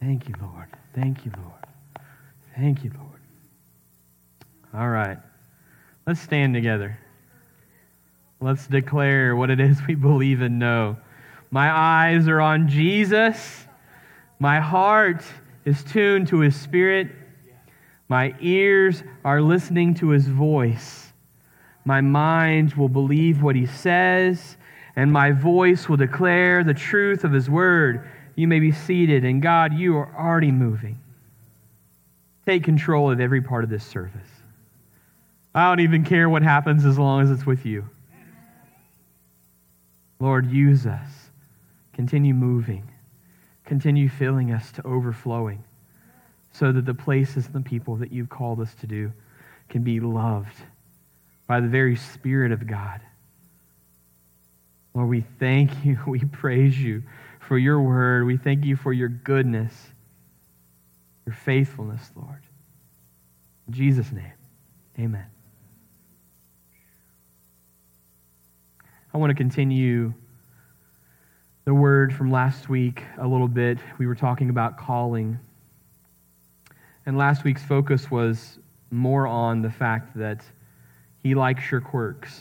Thank you, Lord. Thank you, Lord. Thank you, Lord. All right. Let's stand together. Let's declare what it is we believe and know. My eyes are on Jesus. My heart is tuned to His Spirit. My ears are listening to His voice. My mind will believe what He says, and my voice will declare the truth of His word. You may be seated, and God, you are already moving. Take control of every part of this service. I don't even care what happens as long as it's with you. Lord, use us. Continue moving. Continue filling us to overflowing so that the places and the people that you've called us to do can be loved by the very Spirit of God. Lord, we thank you. We praise you for your word. We thank you for your goodness, your faithfulness, Lord. In Jesus' name, amen. I want to continue the word from last week a little bit. We were talking about calling. And last week's focus was more on the fact that He likes your quirks.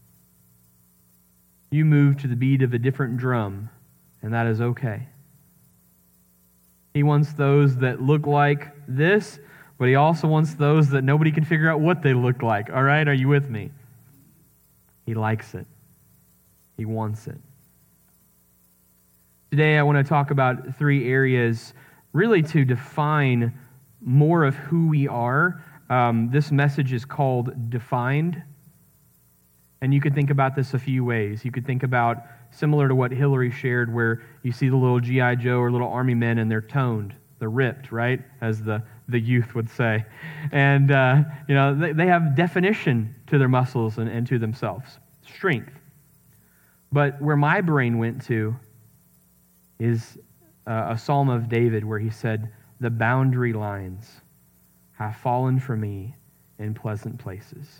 You move to the beat of a different drum, and that is okay. He wants those that look like this, but He also wants those that nobody can figure out what they look like. All right? Are you with me? He likes it. He wants it. Today I want to talk about 3 areas really to define more of who we are. This message is called Defined. And you could think about this a few ways. You could think about similar to what Hillary shared, where you see the little G.I. Joe or little army men and they're toned, they're ripped, right? As the youth would say. And, they have definition to their muscles and to themselves, strength. But where my brain went to is a Psalm of David where he said, "The boundary lines have fallen for me in pleasant places."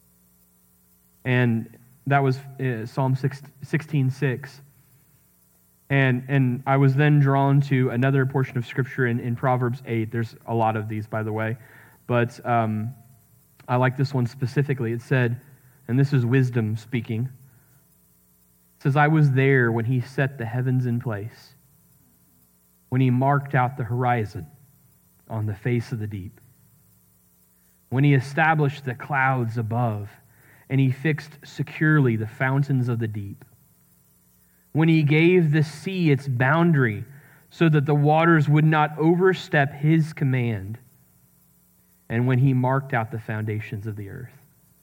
And that was Psalm 16:6. And I was then drawn to another portion of Scripture in Proverbs 8. There's a lot of these, by the way. But I like this one specifically. It said, and this is wisdom speaking, it says, "I was there when He set the heavens in place, when He marked out the horizon on the face of the deep, when He established the clouds above, and He fixed securely the fountains of the deep, when He gave the sea its boundary so that the waters would not overstep His command, and when He marked out the foundations of the earth."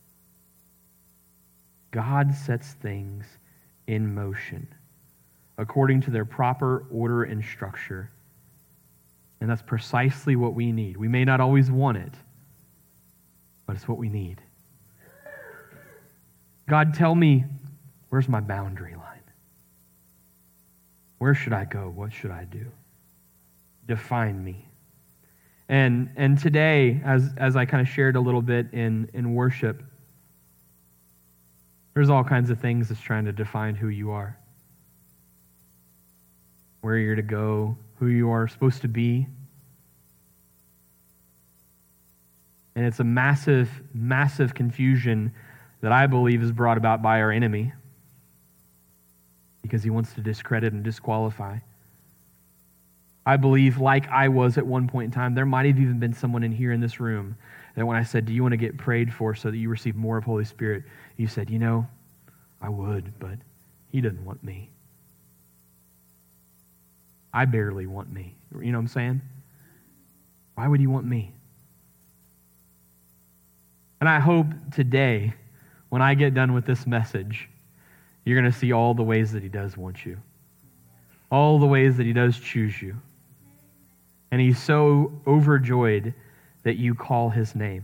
God sets things in motion according to their proper order and structure. And that's precisely what we need. We may not always want it, but it's what we need. God, tell me, where's my boundary line? Where should I go? What should I do? Define me. And today, as I kind of shared a little bit in worship, there's all kinds of things that's trying to define who you are. Where you're to go, who you are supposed to be. And it's a massive, massive confusion that I believe is brought about by our enemy because he wants to discredit and disqualify. I believe, like I was at one point in time, there might have even been someone in here in this room that when I said, "Do you want to get prayed for so that you receive more of Holy Spirit?" You said, "I would, but He doesn't want me. I barely want me." You know what I'm saying? Why would He want me? And I hope today, when I get done with this message, you're going to see all the ways that He does want you. All the ways that He does choose you. And He's so overjoyed that you call His name.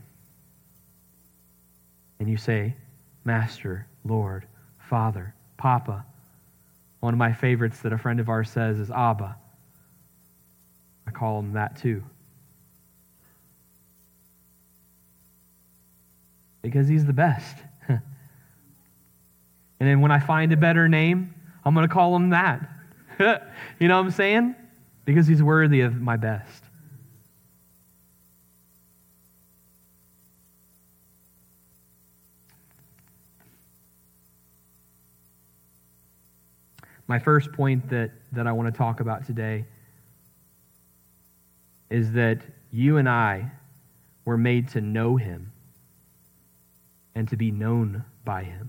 And you say, "Master, Lord, Father, Papa." One of my favorites that a friend of ours says is Abba. I call Him that too. Because He's the best. And then when I find a better name, I'm going to call Him that. You know what I'm saying? because he's worthy of my best. My first point that I want to talk about today is that you and I were made to know him and to be known by him.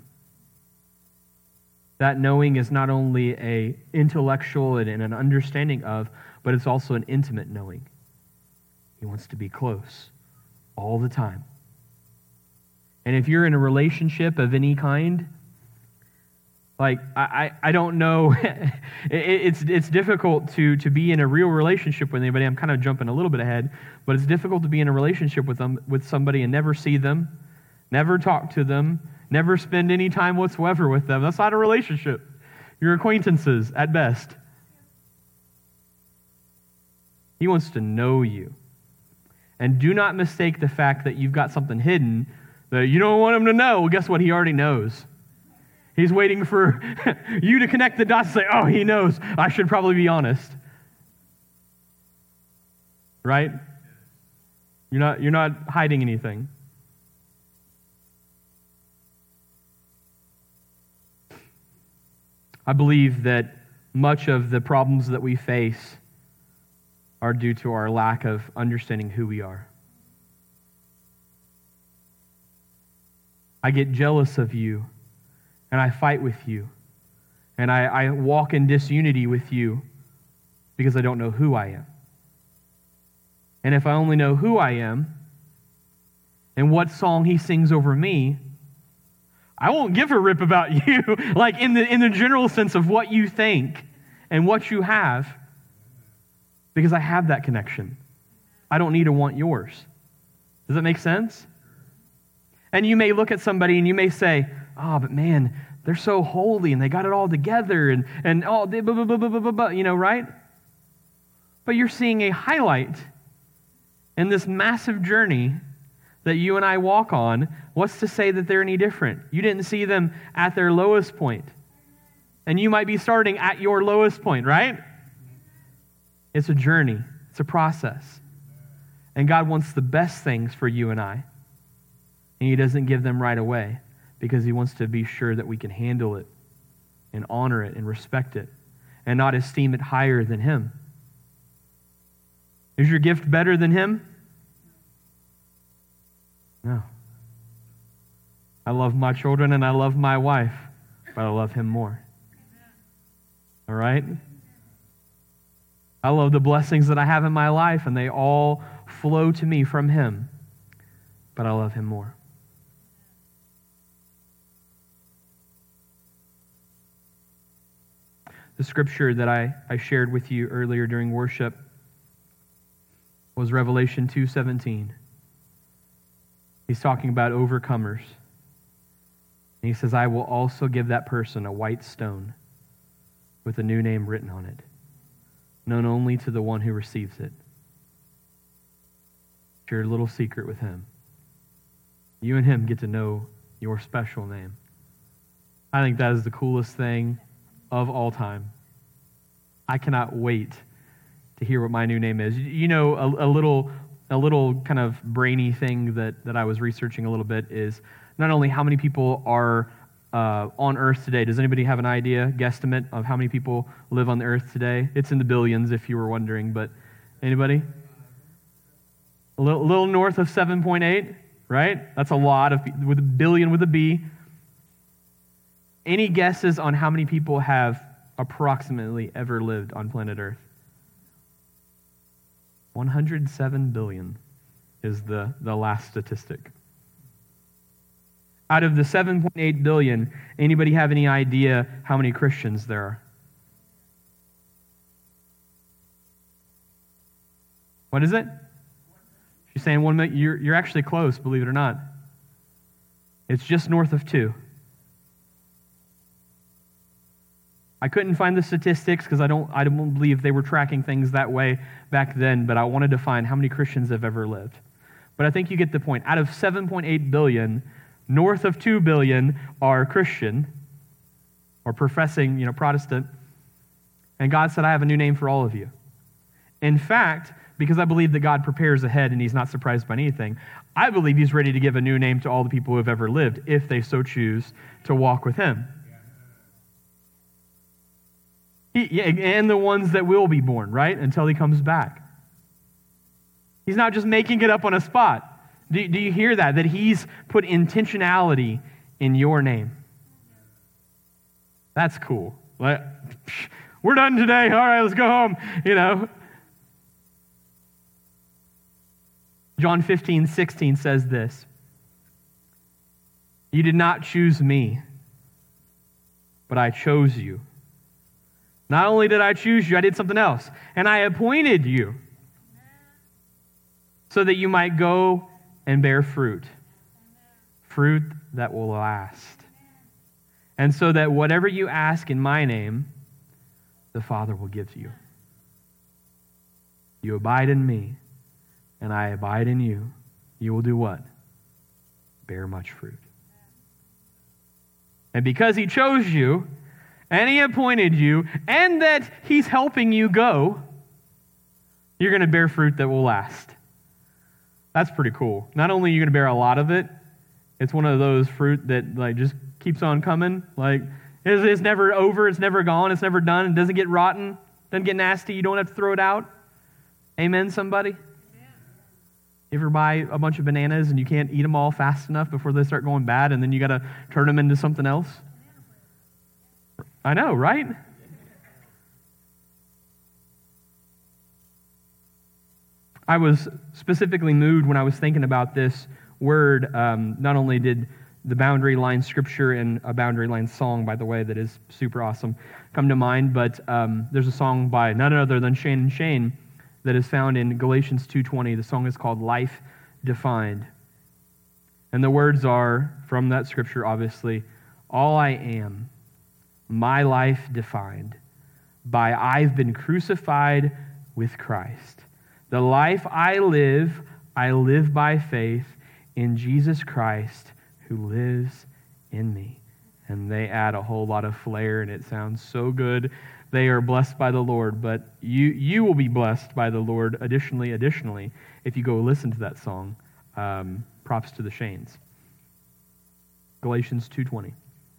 That knowing is not only an intellectual and an understanding of, but it's also an intimate knowing. He wants to be close all the time. And if you're in a relationship of any kind, like, I don't know, it's difficult to be in a real relationship with anybody. I'm kind of jumping a little bit ahead, but it's difficult to be in a relationship with somebody and never see them, never talk to them, never spend any time whatsoever with them. That's not a relationship. You're acquaintances at best. He wants to know you. And do not mistake the fact that you've got something hidden that you don't want him to know. Well, guess what? He already knows. He's waiting for you to connect the dots and say, oh, he knows. I should probably be honest. Right? You're not hiding anything. I believe that much of the problems that we face are due to our lack of understanding who we are. I get jealous of you, and I fight with you, and I walk in disunity with you because I don't know who I am. And if I only know who I am and what song he sings over me, I won't give a rip about you, like in the general sense of what you think and what you have, because I have that connection. I don't need to want yours. Does that make sense? And you may look at somebody and you may say, oh, but man, they're so holy and they got it all together and all, you know, right? But you're seeing a highlight in this massive journey that you and I walk on. What's to say that they're any different? You didn't see them at their lowest point. And you might be starting at your lowest point, right? It's a journey. It's a process. And God wants the best things for you and I. And he doesn't give them right away because he wants to be sure that we can handle it and honor it and respect it and not esteem it higher than him. Is your gift better than him? No. I love my children and I love my wife, but I love him more. All right? I love the blessings that I have in my life, and they all flow to me from him, but I love him more. The scripture that I shared with you earlier during worship was Revelation 2:17. He's talking about overcomers. And he says, I will also give that person a white stone with a new name written on it, known only to the one who receives it. Share a little secret with him. You and him get to know your special name. I think that is the coolest thing of all time. I cannot wait to hear what my new name is. You know, a little kind of brainy thing that I was researching a little bit is not only how many people are on earth today. Does anybody have an idea, guesstimate, of how many people live on the earth today? It's in the billions, if you were wondering, but anybody? A little north of 7.8, right? That's a lot of people, with a billion with a B. Any guesses on how many people have approximately ever lived on planet Earth? 107 billion is the last statistic. Out of the 7.8 billion, anybody have any idea how many Christians there are? What is it? She's saying 1 million. You're actually close, believe it or not. It's just north of 2. I couldn't find the statistics because I don't believe they were tracking things that way back then, but I wanted to find how many Christians have ever lived. But I think you get the point. Out of 7.8 billion, north of 2 billion are Christian or professing, Protestant. And God said, I have a new name for all of you. In fact, because I believe that God prepares ahead and he's not surprised by anything, I believe he's ready to give a new name to all the people who have ever lived, if they so choose to walk with him. And the ones that will be born, right? Until he comes back. He's not just making it up on a spot. Do you hear that? That he's put intentionality in your name. That's cool. We're done today. All right, let's go home. John 15:16 says this. You did not choose me, but I chose you. Not only did I choose you, I did something else. And I appointed you so that you might go and bear fruit. Fruit that will last. And so that whatever you ask in my name, the Father will give to you. You abide in me, and I abide in you. You will do what? Bear much fruit. And because he chose you, and he appointed you, and that he's helping you go, you're going to bear fruit that will last. That's pretty cool. Not only are you going to bear a lot of it, it's one of those fruit that just keeps on coming. It's never over, it's never gone, it's never done, it doesn't get rotten, doesn't get nasty, you don't have to throw it out. Amen, somebody? You ever buy a bunch of bananas and you can't eat them all fast enough before they start going bad, and then you got to turn them into something else? I know, right? I was specifically moved when I was thinking about this word. Not only did the Boundary Line scripture and a Boundary Line song, by the way, that is super awesome, come to mind, but there's a song by none other than Shane and Shane that is found in Galatians 2:20. The song is called Life Defined. And the words are, from that scripture, obviously, all I am, my life defined by I've been crucified with Christ. The life I live by faith in Jesus Christ who lives in me. And they add a whole lot of flair, and it sounds so good. They are blessed by the Lord, but you will be blessed by the Lord additionally, if you go listen to that song. Props to the Shanes. Galatians 2:20.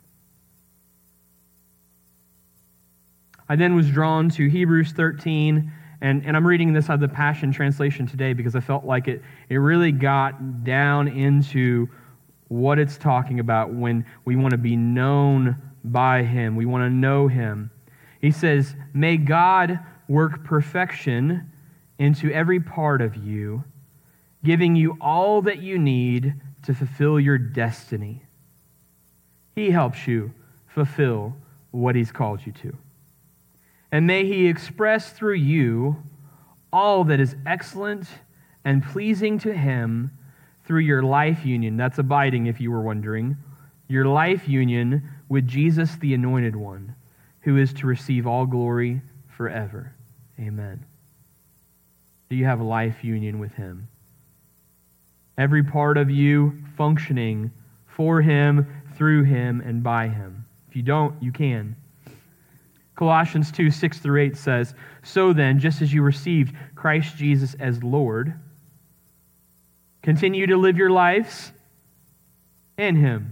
I then was drawn to Hebrews 13, and I'm reading this out of the Passion Translation today because I felt like it really got down into what it's talking about when we want to be known by him. We want to know him. He says, may God work perfection into every part of you, giving you all that you need to fulfill your destiny. He helps you fulfill what he's called you to. And may he express through you all that is excellent and pleasing to him through your life union. That's abiding, if you were wondering. Your life union with Jesus, the Anointed One, who is to receive all glory forever. Amen. Do you have a life union with him? Every part of you functioning for him, through him, and by him. If you don't, you can. Colossians 2:6-8 says, so then, just as you received Christ Jesus as Lord, continue to live your lives in him,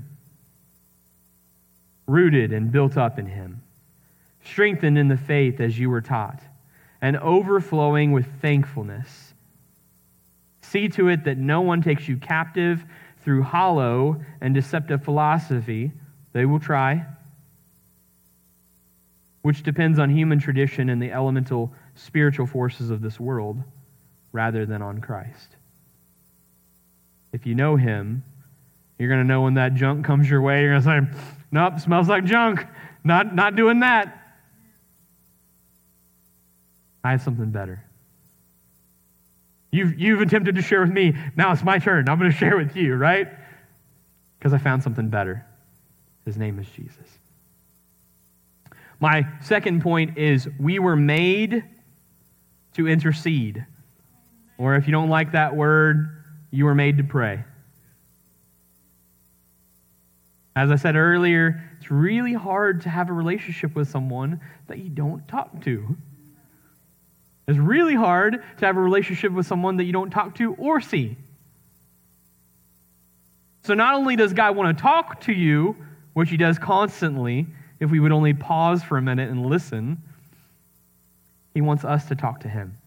rooted and built up in him, strengthened in the faith as you were taught, and overflowing with thankfulness. See to it that no one takes you captive through hollow and deceptive philosophy. They will try, which depends on human tradition and the elemental spiritual forces of this world, rather than on Christ. If you know him, you're going to know when that junk comes your way, you're going to say, nope, smells like junk. Not doing that. I have something better. You've attempted to share with me. Now it's my turn. I'm going to share with you, right? Because I found something better. His name is Jesus. My second point is we were made to intercede. Or if you don't like that word, you were made to pray. As I said earlier, it's really hard to have a relationship with someone that you don't talk to. It's really hard to have a relationship with someone that you don't talk to or see. So not only does God want to talk to you, which he does constantly, if we would only pause for a minute and listen, he wants us to talk to him.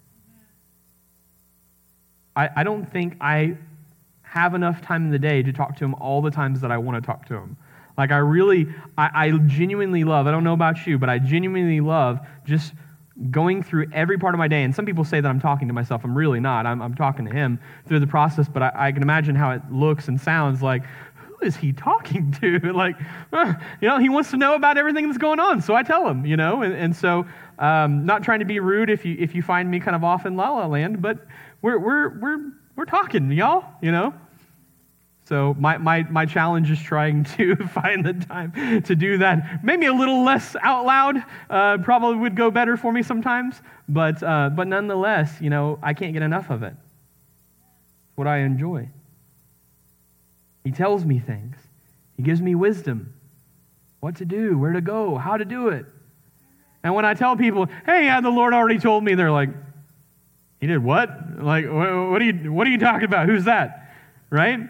I don't think I have enough time in the day to talk to him all the times that I want to talk to him. Like I genuinely love, I don't know about you, but I genuinely love just going through every part of my day. And some people say that I'm talking to myself. I'm really not. I'm talking to him through the process, but I can imagine how it looks and sounds like, who is he talking to? Like, he wants to know about everything that's going on, so I tell him, and so not trying to be rude if you find me kind of off in La La Land, but we're talking, y'all, So my challenge is trying to find the time to do that. Maybe a little less out loud probably would go better for me sometimes, but nonetheless, I can't get enough of it. It's what I enjoy. He tells me things. He gives me wisdom, what to do, where to go, how to do it. And when I tell people, hey, the Lord already told me, they're like, he did what? Like, what are you talking about? Who's that? Right?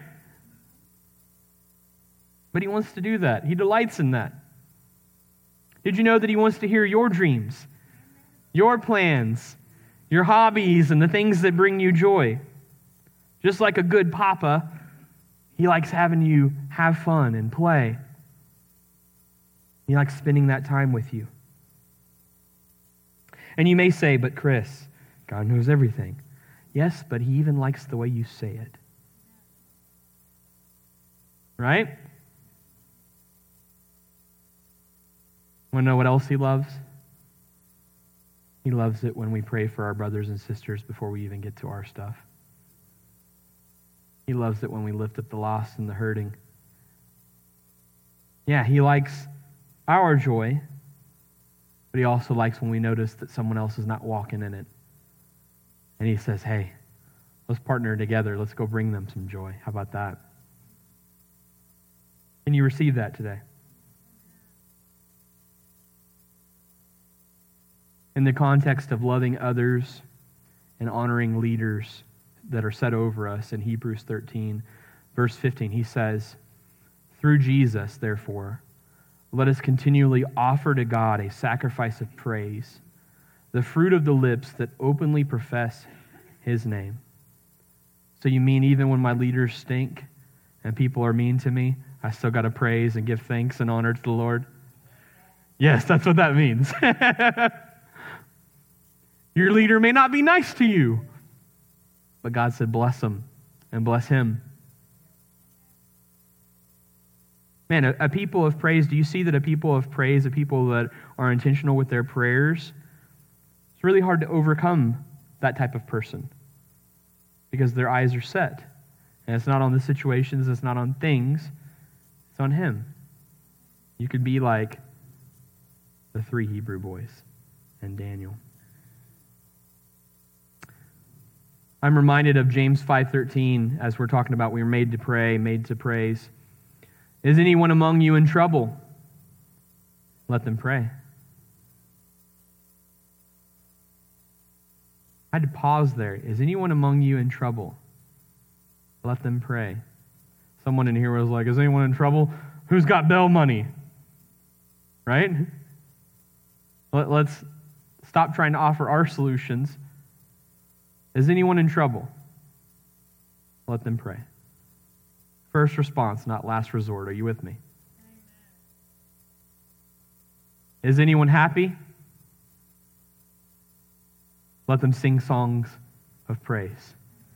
But he wants to do that. He delights in that. Did you know that he wants to hear your dreams, your plans, your hobbies, and the things that bring you joy? Just like a good papa, he likes having you have fun and play. He likes spending that time with you. And you may say, but Chris, God knows everything. Yes, but he even likes the way you say it. Right? Want to know what else he loves? He loves it when we pray for our brothers and sisters before we even get to our stuff. He loves it when we lift up the lost and the hurting. Yeah, he likes our joy, but he also likes when we notice that someone else is not walking in it. And he says, hey, let's partner together. Let's go bring them some joy. How about that? Can you receive that today? In the context of loving others and honoring leaders that are set over us in Hebrews 13, verse 15, he says, through Jesus, therefore, let us continually offer to God a sacrifice of praise, the fruit of the lips that openly profess his name. So you mean even when my leaders stink and people are mean to me, I still got to praise and give thanks and honor to the Lord? Yes, that's what that means. Your leader may not be nice to you, but God said bless them and bless him. Man, a people of praise, do you see that a people of praise, a people that are intentional with their prayers, it's really hard to overcome that type of person because their eyes are set. And it's not on the situations, it's not on things, it's on him. You could be like the 3 Hebrew boys and Daniel. I'm reminded of James 5:13 as we're talking about we were made to pray, made to praise. Is anyone among you in trouble? Let them pray. I had to pause there. Is anyone among you in trouble? Let them pray. Someone in here was like, is anyone in trouble? Who's got bail money? Right? Let's stop trying to offer our solutions. Is anyone in trouble? Let them pray. First response, not last resort. Are you with me? Is anyone happy? Let them sing songs of praise.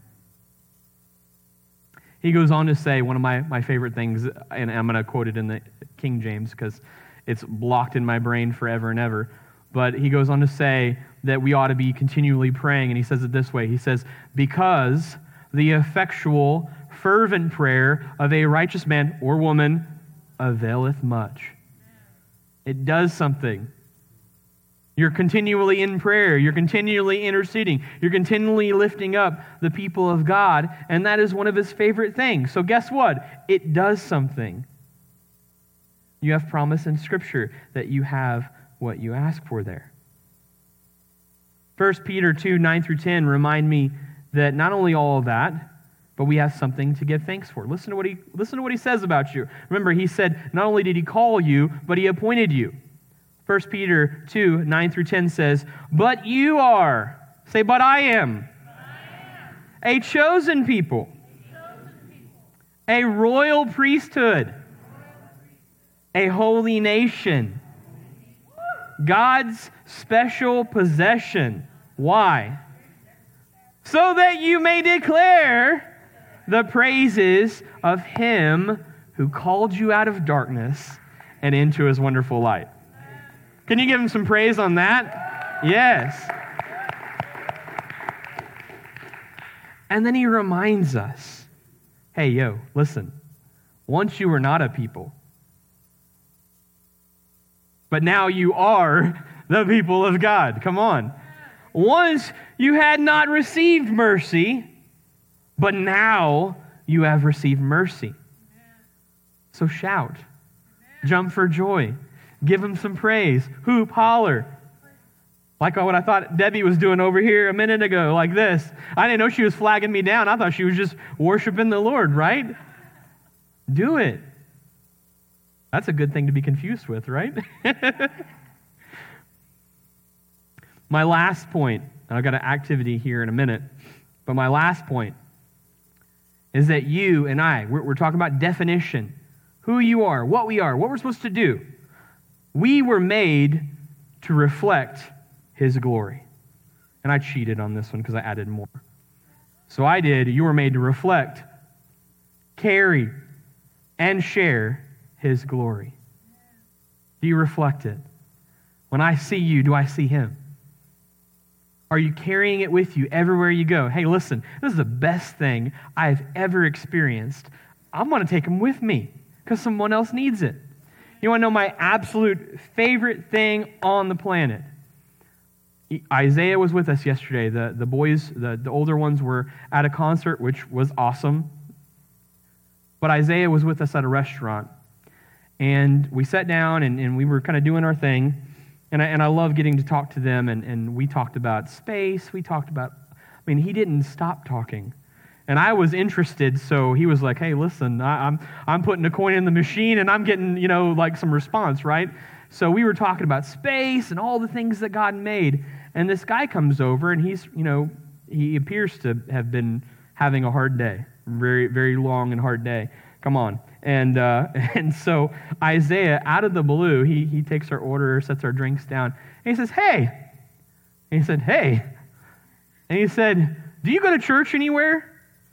He goes on to say, one of my favorite things, and I'm going to quote it in the King James because it's blocked in my brain forever and ever, but he goes on to say that we ought to be continually praying, and he says it this way. He says, because the effectual, fervent prayer of a righteous man or woman availeth much. It does something. You're continually in prayer. You're continually interceding. You're continually lifting up the people of God, and that is one of his favorite things. So guess what? It does something. You have promise in Scripture that you have what you ask for there. 1 Peter 2, 9 through 10 remind me that not only all of that, but we have something to give thanks for. Listen to what he says about you. Remember, he said not only did he call you, but he appointed you. 1 Peter 2, 9 through 10 says, but you are, say, but I am, a chosen people, a royal priesthood, a holy nation, God's special possession. Why? So that you may declare the praises of him who called you out of darkness and into his wonderful light. Can you give him some praise on that? Yes. And then he reminds us, hey, listen, once you were not a people, but now you are the people of God. Come on. Once you had not received mercy, but now you have received mercy. So shout, jump for joy, give him some praise, hoop, holler. Like what I thought Debbie was doing over here a minute ago, like this. I didn't know she was flagging me down. I thought she was just worshiping the Lord, right? Do it. That's a good thing to be confused with, right? My last point, and I've got an activity here in a minute, but my last point is that you and I, we're talking about definition, who you are, what we're supposed to do. We were made to reflect his glory. And I cheated on this one because I added more. So I did, you were made to reflect, carry, and share his glory. Do you reflect it? When I see you, do I see him? Are you carrying it with you everywhere you go? Hey, listen, this is the best thing I've ever experienced. I'm going to take him with me because someone else needs it. You want to know my absolute favorite thing on the planet? Isaiah was with us yesterday. The boys, the older ones were at a concert, which was awesome. But Isaiah was with us at a restaurant. And we sat down and we were kind of doing our thing. And I love getting to talk to them. And we talked about space. He didn't stop talking. And I was interested, so he was like, hey, listen, I'm putting a coin in the machine and I'm getting, like some response, right? So we were talking about space and all the things that God made. And this guy comes over and he appears to have been having a hard day. Very, very long and hard day. Come on. And so Isaiah, out of the blue, he takes our order, sets our drinks down, and he says, hey. And he said, hey. And he said, do you go to church anywhere?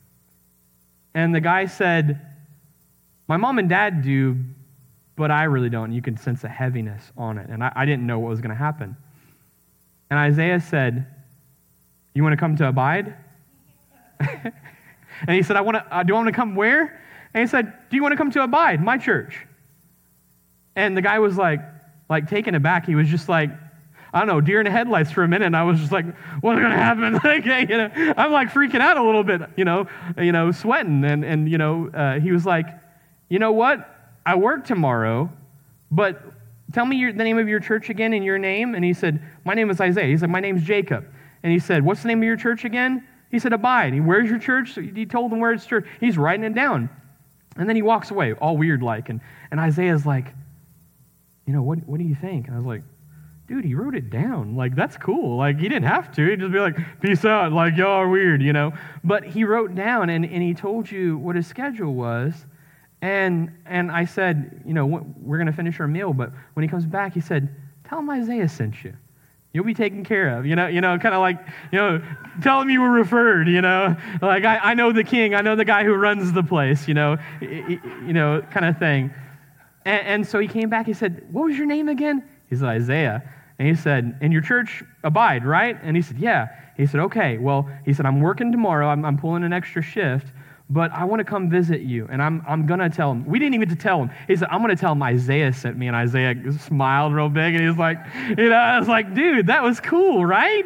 And the guy said, my mom and dad do, but I really don't. You can sense a heaviness on it. And I didn't know what was going to happen. And Isaiah said, you want to come to Abide? And he said, do I want to come where? And he said, do you want to come to Abide, my church? And the guy was like taken aback. He was just like, I don't know, deer in the headlights for a minute. And I was just like, what's going to happen? I'm like freaking out a little bit, sweating. And he was like, you know what? I work tomorrow, but tell me the name of your church again and your name. And he said, my name is Isaiah. He said, my name's Jacob. And he said, what's the name of your church again? He said, Abide. Where's your church? He told him where his church. He's writing it down. And then he walks away, all weird like. And Isaiah's like, what do you think? And I was like, dude, he wrote it down. Like, that's cool. Like, he didn't have to. He'd just be like, peace out. Like, y'all are weird, But he wrote down and he told you what his schedule was. And I said, we're going to finish our meal. But when he comes back, he said, tell him Isaiah sent you. You'll be taken care of, kind of like, tell him you were referred, like I know the king, I know the guy who runs the place, kind of thing. And so he came back, he said, what was your name again? He said, Isaiah. And he said, and your church Abide, right? And he said, yeah. He said, okay, well, he said, I'm working tomorrow, I'm pulling an extra shift, but I want to come visit you, and I'm going to tell him. We didn't even get to tell him. He said, I'm going to tell him Isaiah sent me, and Isaiah smiled real big, and he was like, I was like, dude, that was cool, right?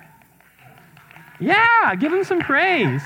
Yeah, give him some praise.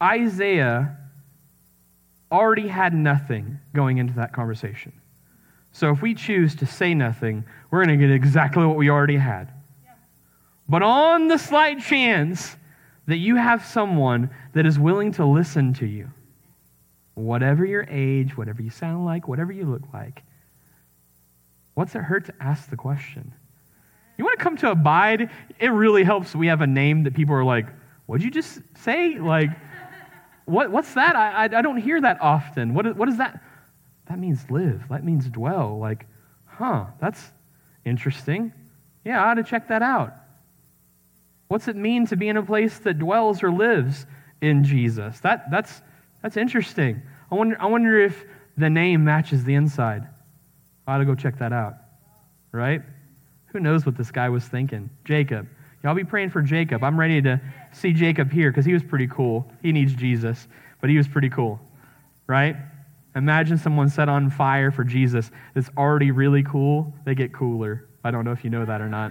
Isaiah already had nothing going into that conversation. So if we choose to say nothing, we're going to get exactly what we already had. But on the slight chance that you have someone that is willing to listen to you, whatever your age, whatever you sound like, whatever you look like, what's it hurt to ask the question? You want to come to Abide? It really helps we have a name that people are like, what'd you just say? Like, what's that? I don't hear that often. What is that? That means live. That means dwell. Like, that's interesting. Yeah, I ought to check that out. What's it mean to be in a place that dwells or lives in Jesus? That's interesting. I wonder if the name matches the inside. I ought to go check that out. Right? Who knows what this guy was thinking? Jacob. Y'all be praying for Jacob. I'm ready to see Jacob here because he was pretty cool. He needs Jesus, but he was pretty cool. Right? Imagine someone set on fire for Jesus that's already really cool. They get cooler. I don't know if you know that or not.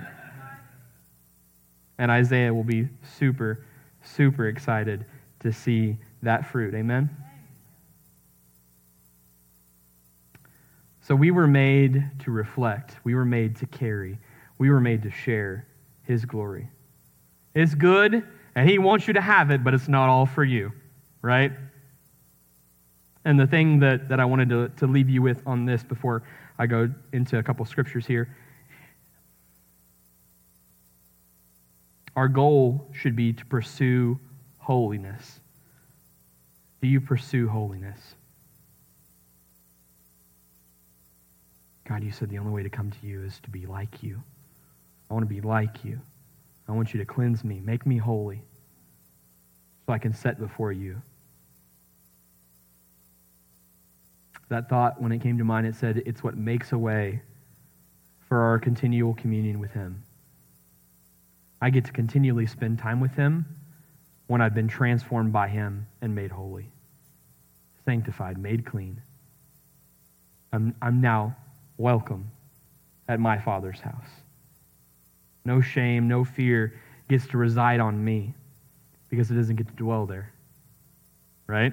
And Isaiah will be super, super excited to see that fruit. Amen? So we were made to reflect. We were made to carry. We were made to share His glory. It's good, and He wants you to have it, but it's not all for you, right? And the thing that I wanted to leave you with on this before I go into a couple scriptures here, our goal should be to pursue holiness. Do you pursue holiness? God, you said the only way to come to you is to be like you. I want to be like you. I want you to cleanse me, make me holy, so I can set before you. That thought, when it came to mind, it said it's what makes a way for our continual communion with Him. I get to continually spend time with Him when I've been transformed by Him and made holy, sanctified, made clean. I'm now welcome at my Father's house. No shame, no fear gets to reside on me because it doesn't get to dwell there. Right?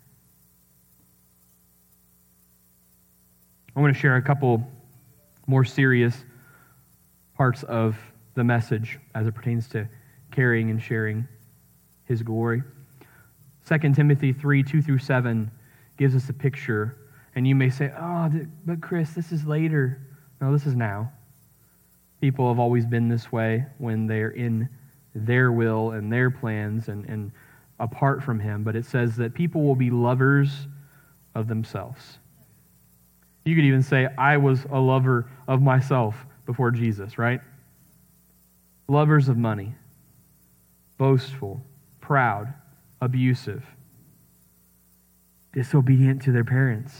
I want to share a couple more serious parts of the message as it pertains to carrying and sharing His glory. 2 Timothy 3:2-7 gives us a picture, and you may say, but Chris, this is later. No, this is now. People have always been this way when they're in their will and their plans and apart from Him, but it says that people will be lovers of themselves. You could even say, I was a lover of myself before Jesus, right? Lovers of money, boastful, proud, abusive, disobedient to their parents,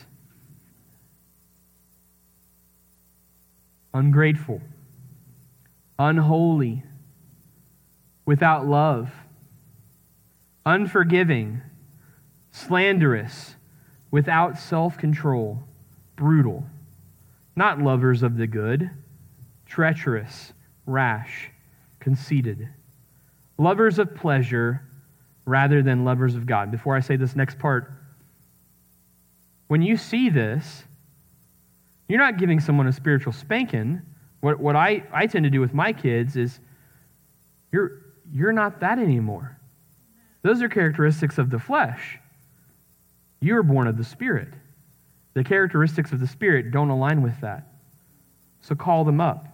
ungrateful, unholy, without love, unforgiving, slanderous, without self-control, brutal, not lovers of the good, treacherous, rash, conceited, lovers of pleasure rather than lovers of God. Before I say this next part, when you see this, you're not giving someone a spiritual spanking. What I tend to do with my kids is, you're not that anymore. Those are characteristics of the flesh. You were born of the Spirit. The characteristics of the Spirit don't align with that. So call them up.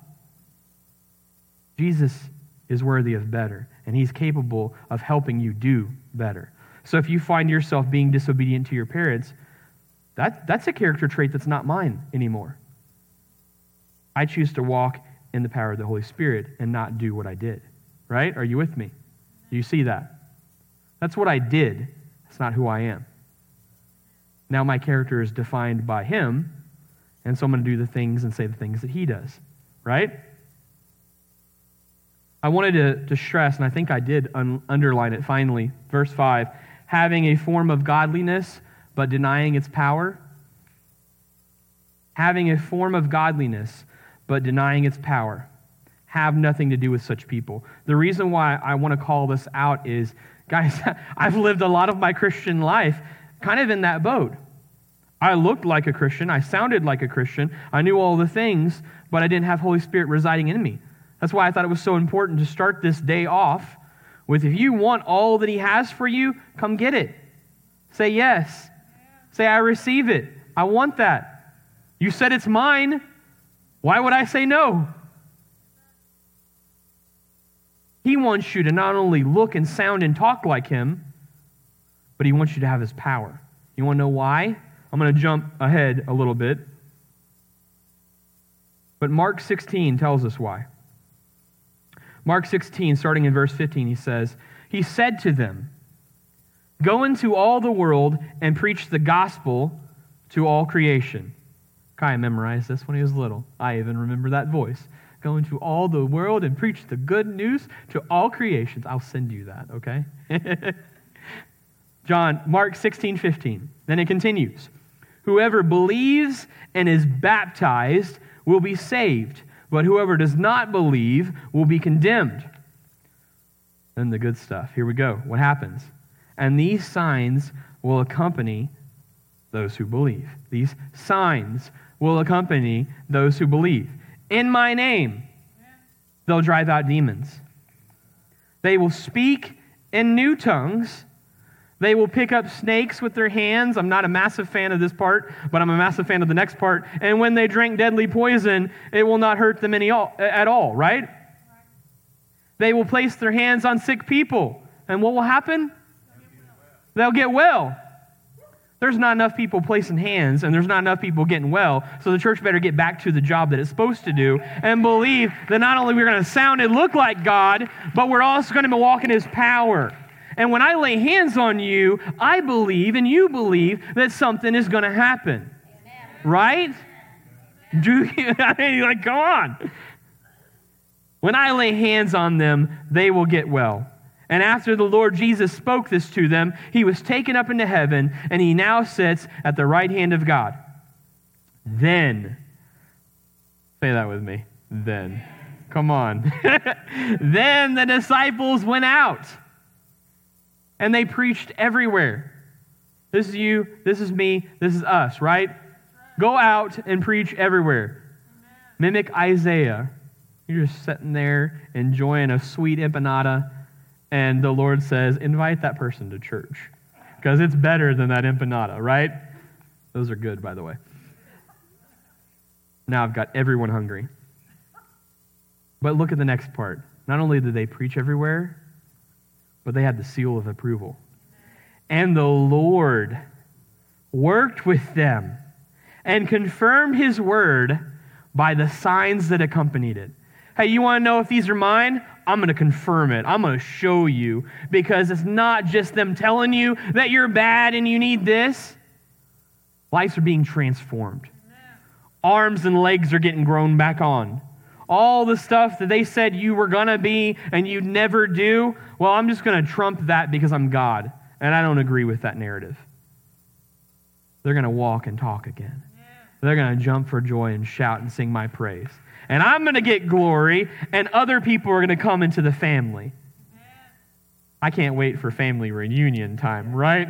Jesus is worthy of better, and He's capable of helping you do better. So if you find yourself being disobedient to your parents, that's a character trait that's not mine anymore. I choose to walk in the power of the Holy Spirit and not do what I did. Right? Are you with me? Do you see that? That's what I did. It's not who I am. Now my character is defined by Him, and so I'm going to do the things and say the things that He does. Right? I wanted to stress, and I think I did underline it finally, verse 5, having a form of godliness, but denying its power. Having a form of godliness, but denying its power. Have nothing to do with such people. The reason why I want to call this out is, guys, I've lived a lot of my Christian life kind of in that boat. I looked like a Christian. I sounded like a Christian. I knew all the things, but I didn't have Holy Spirit residing in me. That's why I thought it was so important to start this day off with, if you want all that he has for you, come get it. Say yes. Say, I receive it. I want that. You said it's mine. Why would I say no? He wants you to not only look and sound and talk like him, but he wants you to have his power. You want to know why? I'm going to jump ahead a little bit. But Mark 16 tells us why. Mark 16, starting in verse 15, he says, he said to them, go into all the world and preach the gospel to all creation. Kai memorized this when he was little. I even remember that voice. Go into all the world and preach the good news to all creations. I'll send you that, okay? Mark 16:15. Then it continues. Whoever believes and is baptized will be saved, but whoever does not believe will be condemned. Then the good stuff. Here we go. What happens? And these signs will accompany those who believe. These signs will accompany those who believe. In my name, they'll drive out demons. They will speak in new tongues. They will pick up snakes with their hands. I'm not a massive fan of this part, but I'm a massive fan of the next part. And when they drink deadly poison, it will not hurt them at all, right? They will place their hands on sick people. And what will happen? They'll get well. There's not enough people placing hands, and there's not enough people getting well, so the church better get back to the job that it's supposed to do and believe that not only we're going to sound and look like God, but we're also going to walk in his power. And when I lay hands on you, I believe and you believe that something is going to happen. Amen. Right? Come on. When I lay hands on them, they will get well. And after the Lord Jesus spoke this to them, he was taken up into heaven, and he now sits at the right hand of God. Then, say that with me, then. Come on. Then the disciples went out, and they preached everywhere. This is you, this is me, this is us, right? Go out and preach everywhere. Mimic Isaiah. You're just sitting there enjoying a sweet empanada, and the Lord says, invite that person to church, because it's better than that empanada, right? Those are good, by the way. Now I've got everyone hungry. But look at the next part. Not only did they preach everywhere, but they had the seal of approval. And the Lord worked with them and confirmed his word by the signs that accompanied it. Hey, you want to know if these are mine? I'm going to confirm it. I'm going to show you, because it's not just them telling you that you're bad and you need this. Lives are being transformed. Arms and legs are getting grown back on. All the stuff that they said you were going to be and you'd never do, well, I'm just going to trump that because I'm God, and I don't agree with that narrative. They're going to walk and talk again. They're going to jump for joy and shout and sing my praise. And I'm going to get glory, and other people are going to come into the family. I can't wait for family reunion time, right?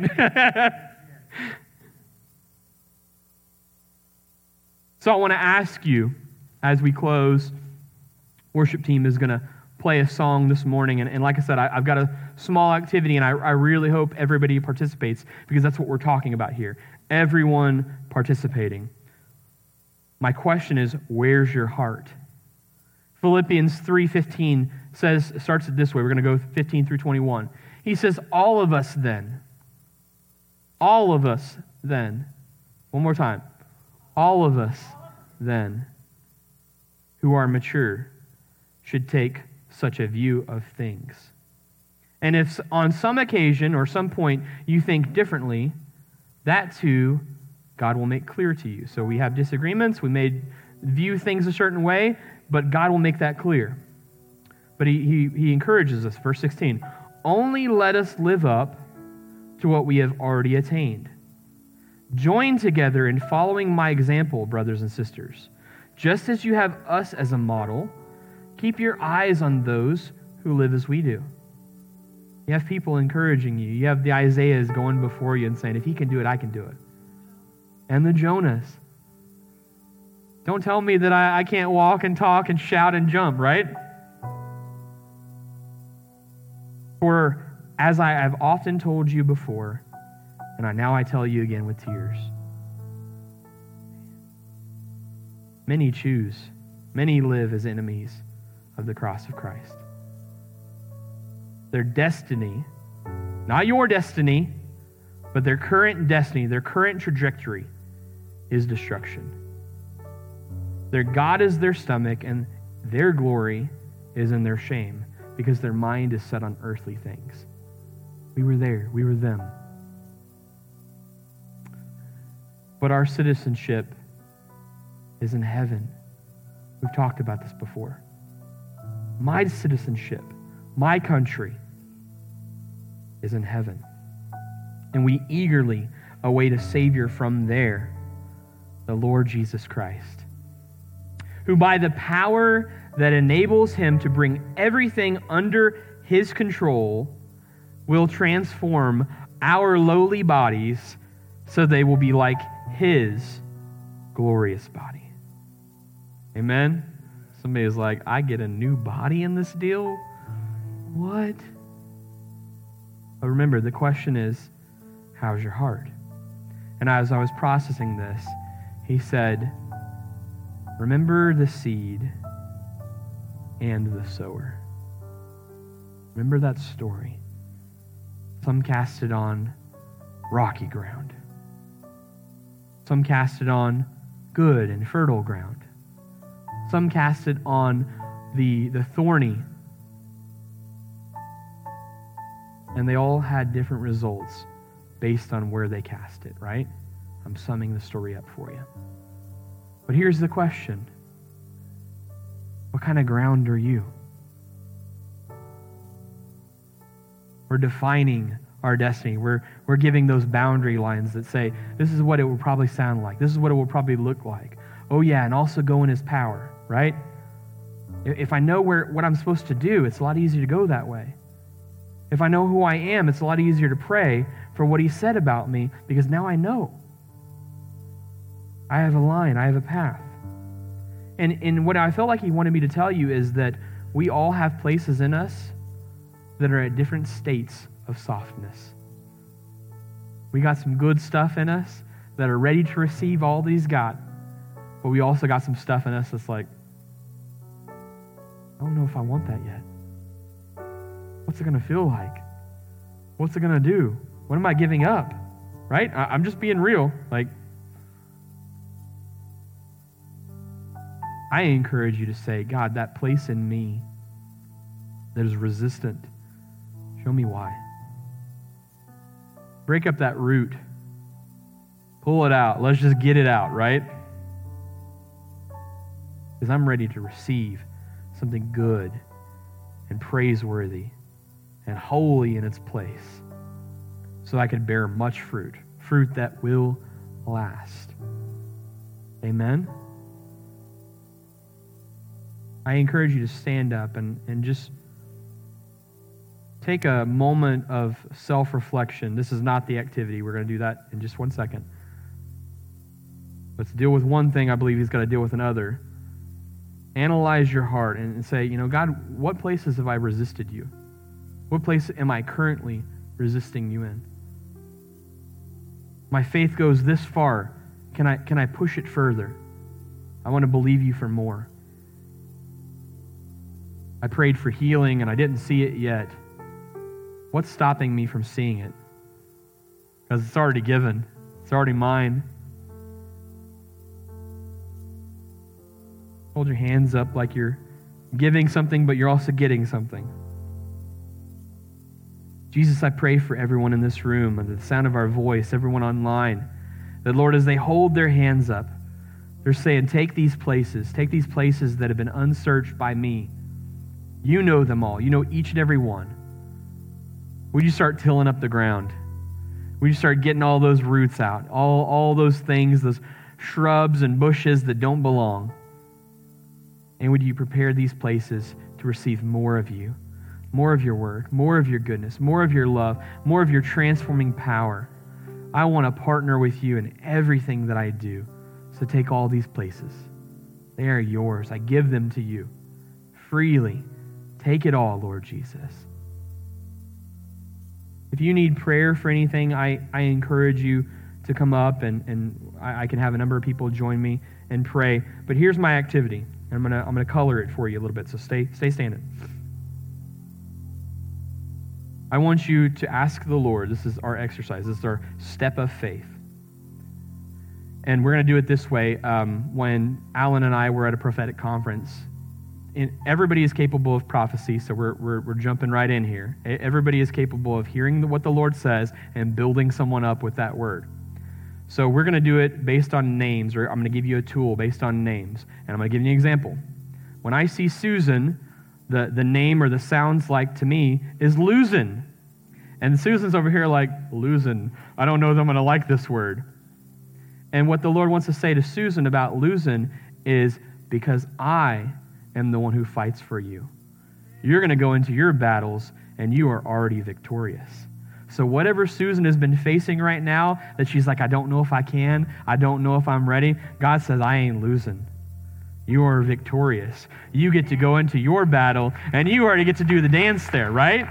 So I want to ask you, as we close, worship team is going to play a song this morning. And like I said, I've got a small activity, and I really hope everybody participates, because that's what we're talking about here. Everyone participating. My question is, where's your heart? Philippians 3:15 starts it this way. We're going to go 15 through 21. He says, all of us then. One more time. All of us then, who are mature, should take such a view of things. And if on some occasion or some point you think differently, that too God will make clear to you. So we have disagreements, we may view things a certain way, but God will make that clear. But he encourages us, verse 16, only let us live up to what we have already attained. Join together in following my example, brothers and sisters. Just as you have us as a model, keep your eyes on those who live as we do. You have people encouraging you. You have the Isaiahs going before you and saying, if he can do it, I can do it. and the Jonahs. Don't tell me that I can't walk and talk and shout and jump, right? For as I have often told you before, and now I tell you again with tears, many choose, many live as enemies of the cross of Christ. Their destiny, not your destiny, but their current destiny, their current trajectory is destruction. Their God is their stomach, and their glory is in their shame, because their mind is set on earthly things. We were there. We were them. But our citizenship is in heaven. We've talked about this before. My citizenship, my country, is in heaven. And we eagerly await a Savior from there, the Lord Jesus Christ, who by the power that enables him to bring everything under his control will transform our lowly bodies so they will be like his glorious body. Amen? Somebody's like, I get a new body in this deal? What? But remember, the question is, how's your heart? And as I was processing this, he said, remember the seed and the sower. Remember that story. Some cast it on rocky ground. Some cast it on good and fertile ground. Some cast it on the thorny. And they all had different results based on where they cast it, right? I'm summing the story up for you. But here's the question. What kind of ground are you? We're defining our destiny. We're giving those boundary lines that say, this is what it will probably sound like. This is what it will probably look like. Oh yeah, and also go in his power, right? If I know what I'm supposed to do, it's a lot easier to go that way. If I know who I am, it's a lot easier to pray for what he said about me, because now I know. I have a line, I have a path. And what I felt like he wanted me to tell you is that we all have places in us that are at different states of softness. We got some good stuff in us that are ready to receive all that he's got, but we also got some stuff in us that's like, I don't know if I want that yet. What's it going to feel like? What's it going to do? What am I giving up? Right? I'm just being real. Like, I encourage you to say, God, that place in me that is resistant, show me why. Break up that root. Pull it out. Let's just get it out, right? Because I'm ready to receive something good and praiseworthy and holy in its place, so I can bear much fruit, fruit that will last. Amen? I encourage you to stand up and just take a moment of self-reflection. This is not the activity. We're going to do that in just 1 second. Let's deal with one thing. I believe he's got to deal with another. Analyze your heart and say, God, what places have I resisted you? What place am I currently resisting you in? My faith goes this far. Can I push it further? I want to believe you for more. I prayed for healing and I didn't see it yet. What's stopping me from seeing it? Because it's already given. It's already mine. Hold your hands up like you're giving something, but you're also getting something. Jesus, I pray for everyone in this room, under the sound of our voice, everyone online, that, Lord, as they hold their hands up, they're saying, take these places that have been unsearched by me. You know them all. You know each and every one. Would you start tilling up the ground? Would you start getting all those roots out, all those things, those shrubs and bushes that don't belong? And would you prepare these places to receive more of you, more of your word, more of your goodness, more of your love, more of your transforming power? I want to partner with you in everything that I do. So take all these places. They are yours. I give them to you freely. Take it all, Lord Jesus. If you need prayer for anything, I encourage you to come up and I can have a number of people join me and pray. But here's my activity. I'm gonna color it for you a little bit, so stay standing. I want you to ask the Lord. This is our exercise. This is our step of faith. And we're going to do it this way. When Alan and I were at a prophetic conference, everybody is capable of prophecy, so we're jumping right in here. Everybody is capable of hearing what the Lord says and building someone up with that word. So we're going to do it based on names, or I'm going to give you a tool based on names. And I'm going to give you an example. When I see Susan, the name or the sounds like to me is losing. And Susan's over here like, losing. I don't know that I'm going to like this word. And what the Lord wants to say to Susan about losing is, because I am the one who fights for you. You're going to go into your battles and you are already victorious. So whatever Susan has been facing right now, that she's like, I don't know if I can, I don't know if I'm ready, God says, I ain't losing. You are victorious. You get to go into your battle, and you already get to do the dance there, right?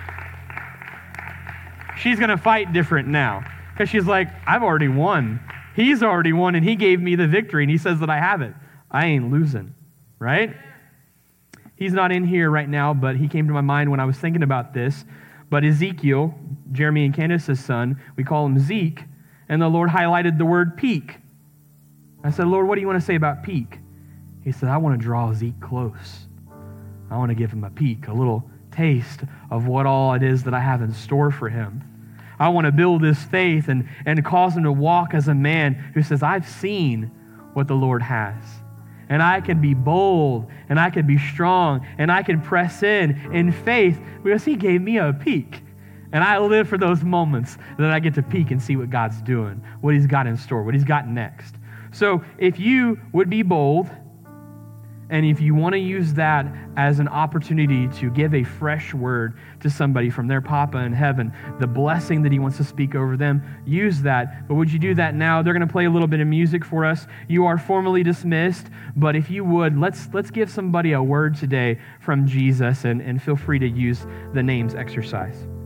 She's going to fight different now, because she's like, I've already won. He's already won, and he gave me the victory, and he says that I have it. I ain't losing, right? He's not in here right now, but he came to my mind when I was thinking about this. But Ezekiel, Jeremy and Candace's son, we call him Zeke, and the Lord highlighted the word peak. I said, Lord, what do you want to say about peak? He said, I want to draw Zeke close. I want to give him a peek, a little taste of what all it is that I have in store for him. I want to build his faith and cause him to walk as a man who says, I've seen what the Lord has. And I can be bold, and I can be strong, and I can press in faith because he gave me a peek. And I live for those moments that I get to peek and see what God's doing, what he's got in store, what he's got next. So if you would be bold, and if you want to use that as an opportunity to give a fresh word to somebody from their Papa in heaven, the blessing that he wants to speak over them, use that. But would you do that now? They're going to play a little bit of music for us. You are formally dismissed, but if you would, let's give somebody a word today from Jesus, and feel free to use the names exercise.